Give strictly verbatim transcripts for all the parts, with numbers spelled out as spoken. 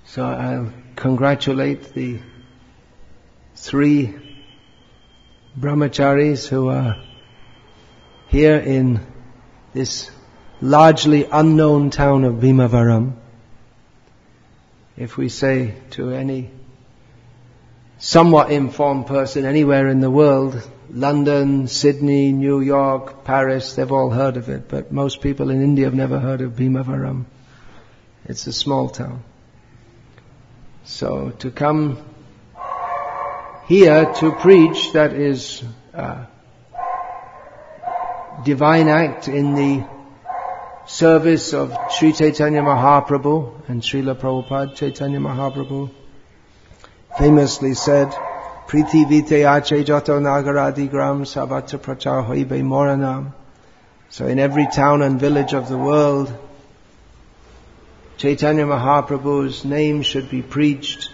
So I'll congratulate the three brahmacharis who are here in this largely unknown town of Bhimavaram. If we say to any somewhat informed person anywhere in the world, London, Sydney, New York, Paris, they've all heard of it, but most people in India have never heard of Bhimavaram. It's a small town. So to come here to preach, that is a divine act in the service of Sri Chaitanya Mahaprabhu. And Srila Prabhupada, Chaitanya Mahaprabhu, famously said, Priti vite ache jato nagaradi gram sabata prachar hoibe moranam. So in every town and village of the world, Chaitanya Mahaprabhu's name should be preached.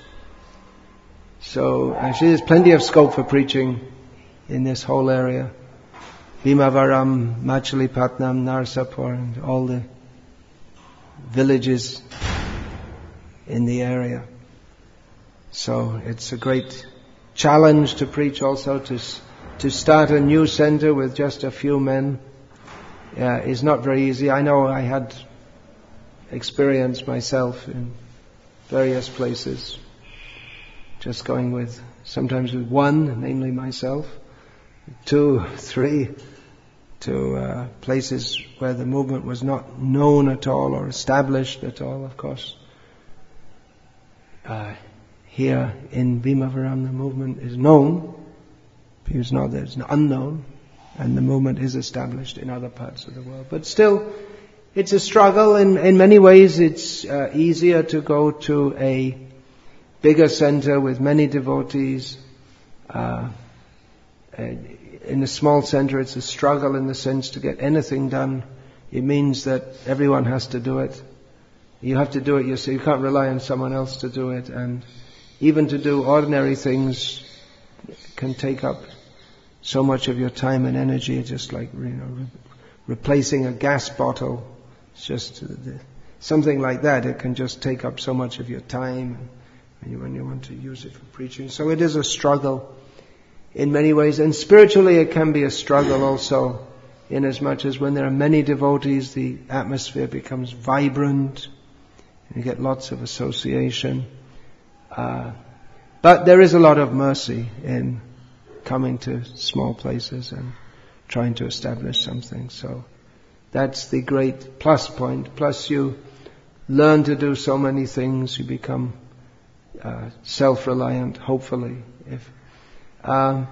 So actually there's plenty of scope for preaching in this whole area. Bhimavaram, Machilipatnam, Narsapur, and all the villages in the area. So it's a great challenge to preach also, to to start a new center with just a few men uh, is not very easy. I know I had experience myself in various places, just going with, sometimes with one, namely myself, two, three, to uh, places where the movement was not known at all or established at all, of course. Uh, here in Bhimavaram the movement is known, because not that it's unknown, and the movement is established in other parts of the world. But still, it's a struggle. In, in many ways it's uh, easier to go to a bigger center with many devotees. Uh, in a small center it's a struggle in the sense to get anything done. It means that everyone has to do it. You have to do it yourself. You can't rely on someone else to do it. And even to do ordinary things can take up so much of your time and energy, just like, you know, re- replacing a gas bottle. It's just uh, the, something like that. It can just take up so much of your time when you, when you want to use it for preaching. So it is a struggle in many ways. And spiritually it can be a struggle also, in as much as when there are many devotees, the atmosphere becomes vibrant, and you get lots of association. Uh, but there is a lot of mercy in coming to small places and trying to establish something. So that's the great plus point. Plus you learn to do so many things. You become uh, self-reliant, hopefully. If um,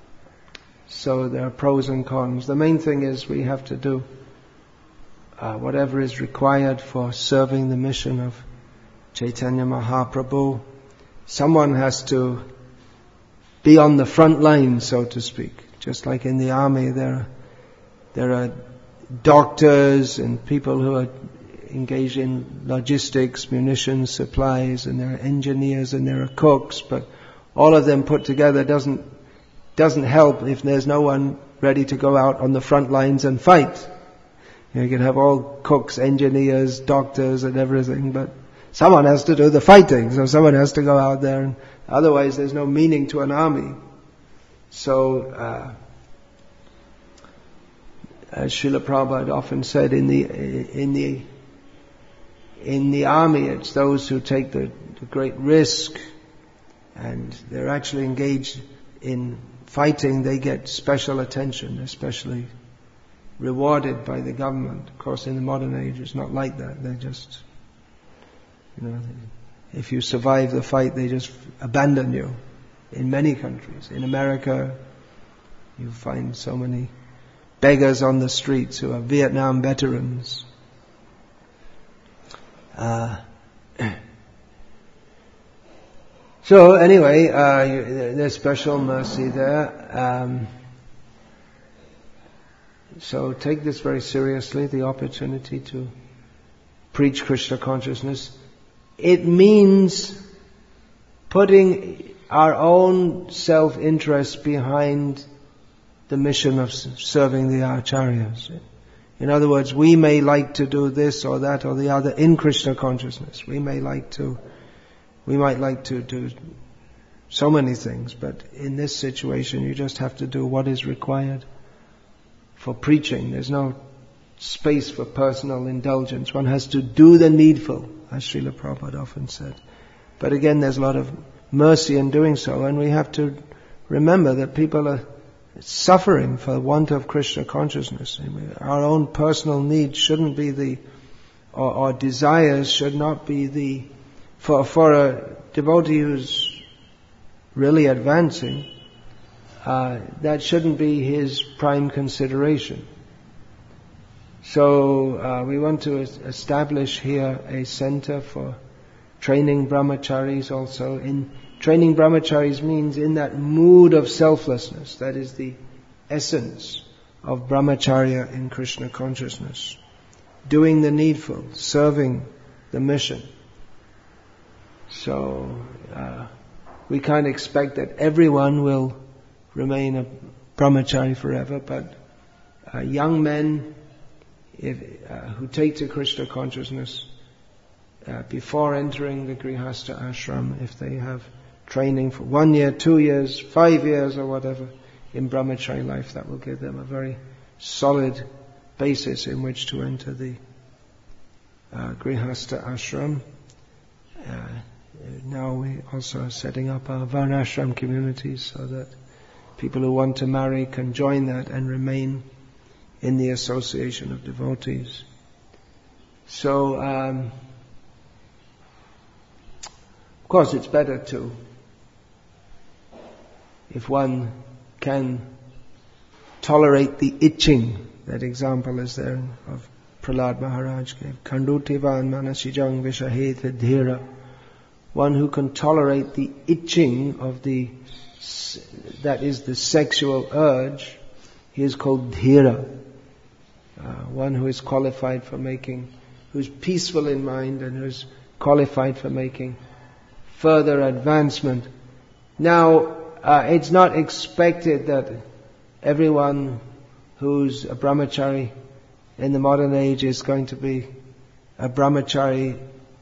so there are pros and cons. The main thing is we have to do uh, whatever is required for serving the mission of Chaitanya Mahaprabhu. Someone has to be on the front line, so to speak. Just like in the army, there are, there are doctors and people who are engaged in logistics, munitions, supplies, and there are engineers and there are cooks, but all of them put together doesn't doesn't help if there's no one ready to go out on the front lines and fight. You know, you can have all cooks, engineers, doctors and everything, but someone has to do the fighting, so someone has to go out there, and otherwise there's no meaning to an army. So, uh, as Srila Prabhupada often said, in the in the in the army, it's those who take the, the great risk, and they're actually engaged in fighting. They get special attention, especially rewarded by the government. Of course, in the modern age, it's not like that. They just, you know, if you survive the fight, they just abandon you. In many countries, in America, you find so many beggars on the streets who are Vietnam veterans. Uh, so anyway, uh, there's special mercy there. Um, so take this very seriously, the opportunity to preach Krishna consciousness. It means putting our own self-interest behind the mission of serving the acharyas. In other words, we may like to do this or that or the other in Krishna consciousness. We may like to we might like to do so many things, but in this situation you just have to do what is required for preaching. There's no space for personal indulgence. One has to do the needful, as Srila Prabhupada often said. But again, there's a lot of mercy in doing so, and we have to remember that people are suffering for want of Krishna consciousness. Our own personal needs shouldn't be the, or, or desires should not be the, for, for a devotee who's really advancing, uh, that shouldn't be his prime consideration. So uh, we want to establish here a center for training brahmacharis also. In training brahmacharis means in that mood of selflessness, that is the essence of brahmacharya in Krishna consciousness. Doing the needful, serving the mission. So uh, we can't expect that everyone will remain a brahmachari forever, but uh, young men if, uh, who take to Krishna consciousness uh, before entering the Grihastha ashram, if they have training for one year, two years, five years or whatever in brahmachari life, that will give them a very solid basis in which to enter the uh, Grihastha ashram. Uh, now we also are setting up our varnashram communities so that people who want to marry can join that and remain in the association of devotees. So, um, of course it's better to, if one can tolerate the itching, that example is there of Prahlad Maharaj gave, Khandutivan manasijang vishahet dhira. One who can tolerate the itching of the, that is the sexual urge, he is called dhira. Uh, one who is qualified for making, who's peaceful in mind and who's qualified for making further advancement. Now, uh, it's not expected that everyone who's a brahmachari in the modern age is going to be a brahmachari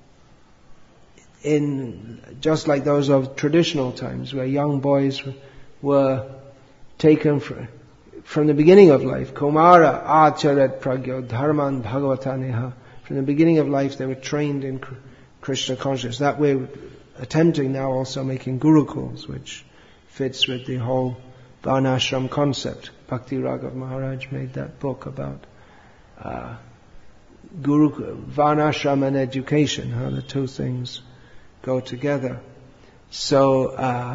in just like those of traditional times, where young boys were taken from, from the beginning of life. Kumara acharat pragyo dharman bhagavataneha. From the beginning of life they were trained in Krishna consciousness. That way, attempting now also making gurukuls, which fits with the whole varnashram concept. Bhakti Raghav Maharaj made that book about uh, guru, varnashram and education, how the two things go together. So uh,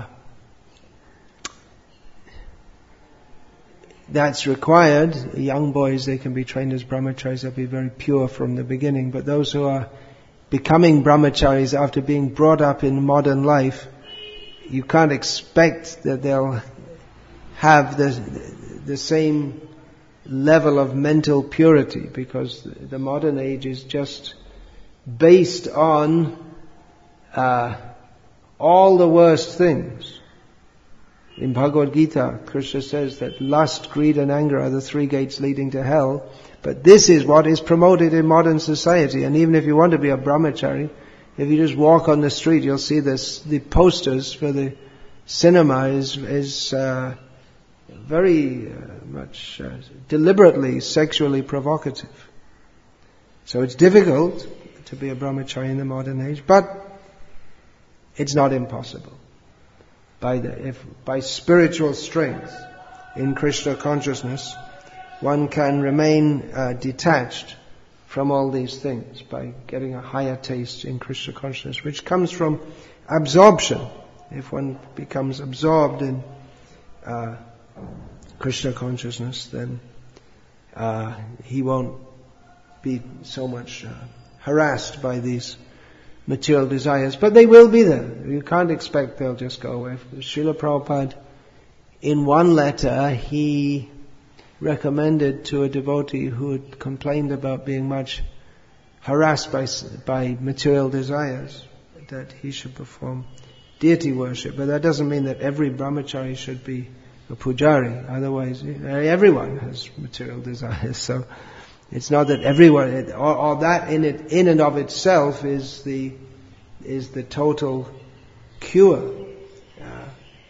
that's required. Young boys, they can be trained as brahmacharis, they'll be very pure from the beginning. But those who are becoming brahmacharis after being brought up in modern life, you can't expect that they'll have the the same level of mental purity, because the modern age is just based on uh, all the worst things. In Bhagavad Gita, Krishna says that lust, greed and anger are the three gates leading to hell. But this is what is promoted in modern society. And even if you want to be a brahmachari, if you just walk on the street, you'll see this, the posters for the cinema is, is uh, very uh, much uh, deliberately sexually provocative. So it's difficult to be a brahmachari in the modern age, but it's not impossible. By the, if, by spiritual strength in Krishna consciousness, one can remain uh, detached from all these things by getting a higher taste in Krishna consciousness, which comes from absorption. If one becomes absorbed in uh, Krishna consciousness, then uh, he won't be so much uh, harassed by these material desires. But they will be there. You can't expect they'll just go away. Srila Prabhupada, in one letter, he recommended to a devotee who had complained about being much harassed by, by material desires that he should perform deity worship. But that doesn't mean that every brahmachari should be a pujari. Otherwise, everyone has material desires. So it's not that everyone, or, or that in it, in and of itself is the is the total cure uh,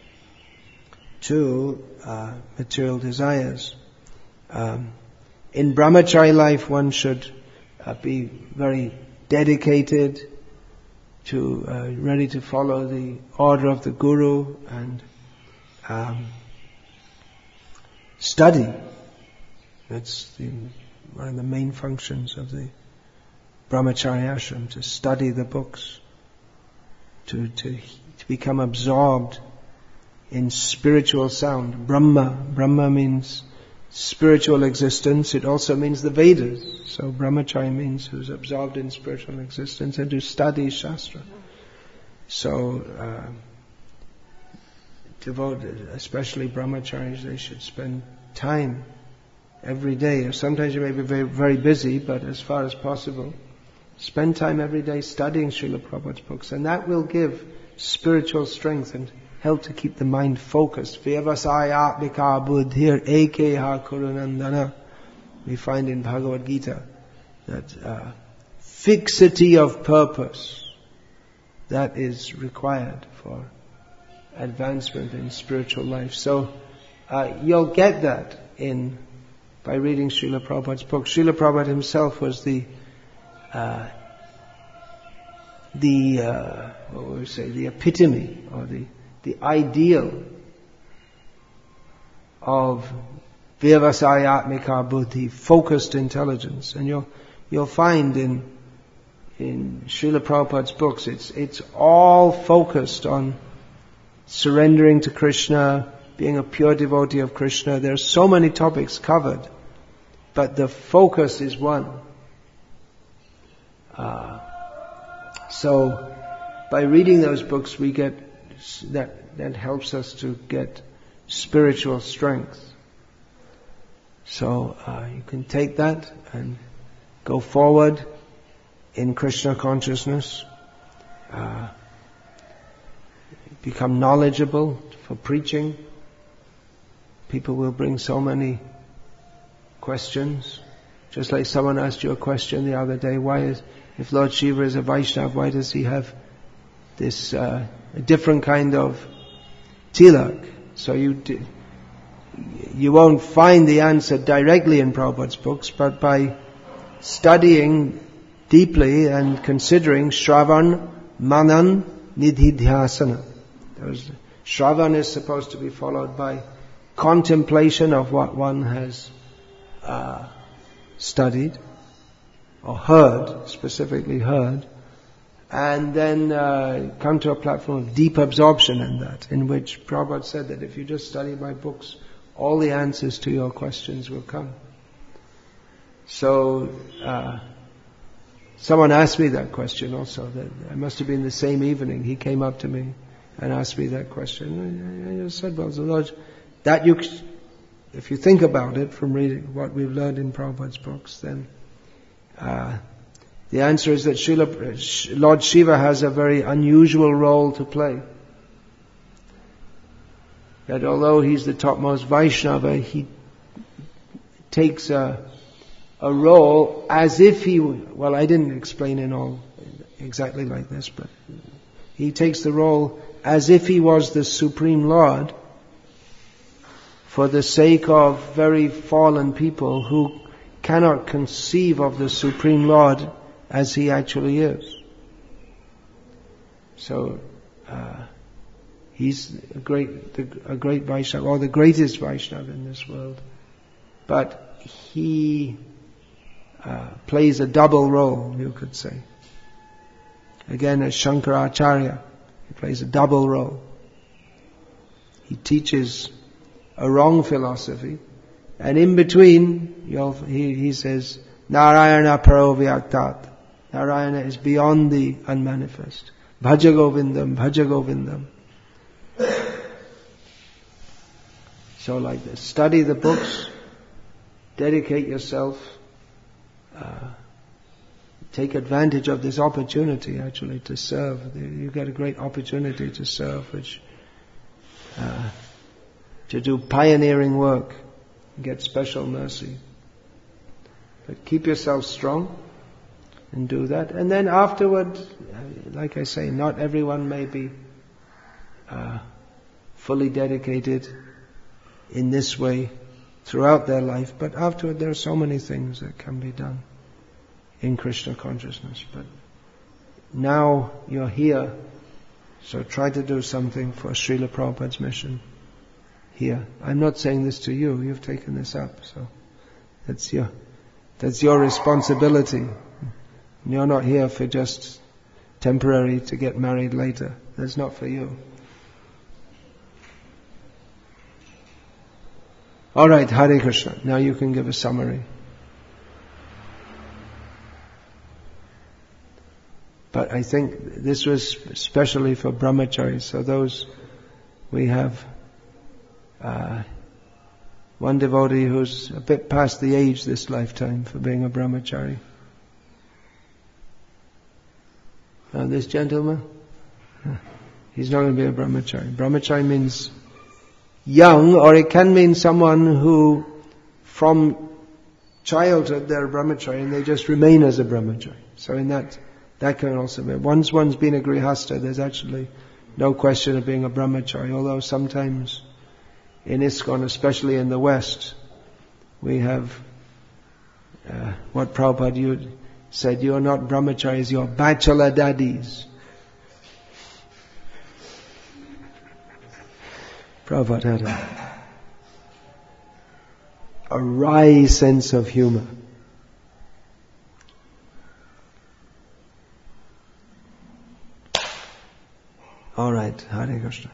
to uh, material desires. Um, in brahmachari life, one should uh, be very dedicated, to uh, ready to follow the order of the guru and um, study. That's the, one of the main functions of the brahmachari ashram, to study the books, to to to become absorbed in spiritual sound. Brahma, Brahma means spiritual existence. It also means the Vedas. So brahmachari means who's absorbed in spiritual existence, and to study Shastra. So uh, devote, especially brahmacharis, they should spend time every day. Sometimes you may be very, very busy, but as far as possible, spend time every day studying Srila Prabhupada's books, and that will give spiritual strength and help to keep the mind focused. Vyavasayatmika buddhir ekeha kurunandana. We find in Bhagavad Gita that uh, fixity of purpose, that is required for advancement in spiritual life. So uh, you'll get that in by reading Srila Prabhupada's book. Srila Prabhupada himself was the uh, the uh, what would we say, the epitome or the the ideal of vyavasayatmika buddhi, focused intelligence. And you'll you'll find in in Srila Prabhupada's books, it's it's all focused on surrendering to Krishna, being a pure devotee of Krishna. There are so many topics covered, but the focus is one. Uh, so by reading those books, we get that that helps us to get spiritual strength. So uh, you can take that and go forward in Krishna consciousness, uh, become knowledgeable for preaching. People will bring so many questions. Just like someone asked you a question the other day, why is, if Lord Shiva is a Vaishnava, why does he have this uh, a different kind of tilak? So you d- you won't find the answer directly in Prabhupada's books, but by studying deeply and considering Shravan, Manan, Nididhyasana. Those, Shravan is supposed to be followed by contemplation of what one has uh, studied or heard, specifically heard, and then uh, come to a platform of deep absorption in that, in which Prabhupada said that if you just study my books, all the answers to your questions will come. So, uh, someone asked me that question also. That I must have been the same evening. He came up to me and asked me that question. I, I said, well, the Lord, that you, if you think about it from reading what we've learned in Prabhupada's books, then uh, the answer is that Srila, Lord Shiva has a very unusual role to play. That although he's the topmost Vaishnava, he takes a, a role as if he, well, I didn't explain it all exactly like this, but he takes the role as if he was the Supreme Lord for the sake of very fallen people who cannot conceive of the Supreme Lord as he actually is. So, uh, he's a great, a great Vaishnava, or the greatest Vaishnava in this world. But he uh, plays a double role, you could say. Again, as Shankaracharya, he plays a double role. He teaches a wrong philosophy, and in between, you'll, he, he says, Narayana Paro Vyaktat. Narayana is beyond the unmanifest. Bhaja Govindam, Bhaja Govindam. So like this, study the books, dedicate yourself, uh, take advantage of this opportunity actually to serve. You get a great opportunity to serve, which uh, to do pioneering work, get special mercy. But keep yourself strong, and do that. And then afterward, like I say, not everyone may be uh, fully dedicated in this way throughout their life, but afterward there are so many things that can be done in Krishna consciousness. But now you're here, so try to do something for Srila Prabhupada's mission here. I'm not saying this to you, you've taken this up, so that's your, that's your responsibility. You're not here for just temporary to get married later. That's not for you. Alright, Hare Krishna. Now you can give a summary. But I think this was especially for brahmacharis. So those, we have uh, one devotee who's a bit past the age this lifetime for being a brahmachari. Uh, this gentleman, he's not going to be a brahmachari. Brahmachari means young, or it can mean someone who from childhood they're a brahmachari and they just remain as a brahmachari. So in that, that can also be. Once one's been a grihasta, there's actually no question of being a brahmachari, although sometimes in ISKCON, especially in the West, we have uh, what Prabhupada you said, you're not brahmacharis, you're bachelor daddies. Prabhupada had a, a wry sense of humor. All right, Hare Krishna.